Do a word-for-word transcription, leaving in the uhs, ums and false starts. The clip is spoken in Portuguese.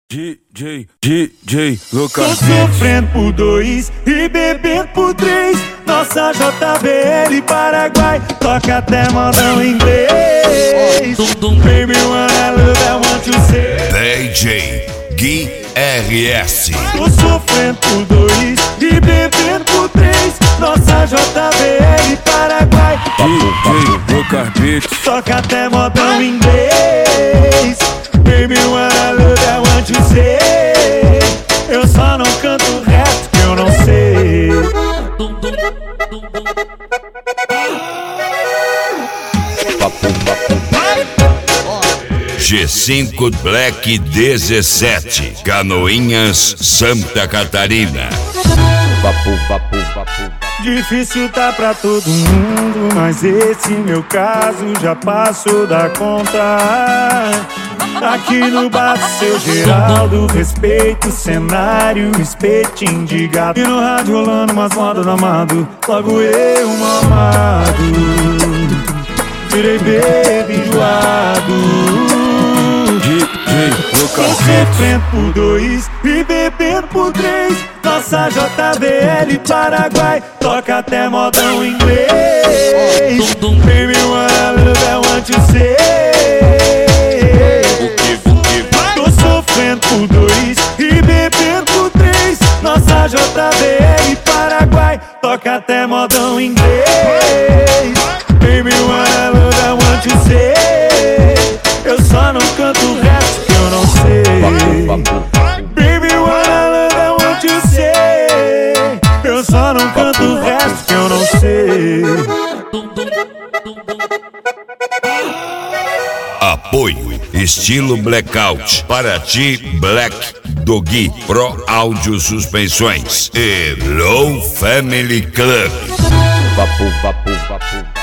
D J, D J, Lucas. Tô sofrendo por dois e bebendo por três. Nossa J B L Paraguai toca até modão inglês. Baby, wanna love, I want to say D J Gui R S. Tô sofrendo por dois e bebendo por três. Nossa J B L Paraguai D J, Lucas Beat. toca até modão inglês. Baby, wanna love, I want to say. Eu só não canto o resto que eu não sei. G cinco Black dezessete, Canoinhas, Santa Catarina. Difícil tá pra todo mundo, mas esse meu caso já passou da conta. Aqui no bar do seu Geraldo, respeito o cenário, espetinho de gato. E no rádio rolando umas modas do amado, logo eu mamado. Virei baby enjoado. D J, Lucas Tô Beat. sofrendo por dois e bebendo por três. Nossa J B L Paraguai toca até modão inglês. Baby, wanna love, I want to say. Tô sofrendo por dois e bebendo por três. Nossa J B L Paraguai toca até modão inglês. Baby, wanna love, I want to say. Eu só não canto o resto que eu não sei. Baby, wanna love, I want to say. Eu só não canto o resto que eu não sei. Apoio Estilo Blackout, Paraty Black Doggy, Pro Áudio Suspensões e Low Family Club. Vapo, vapo, vapo.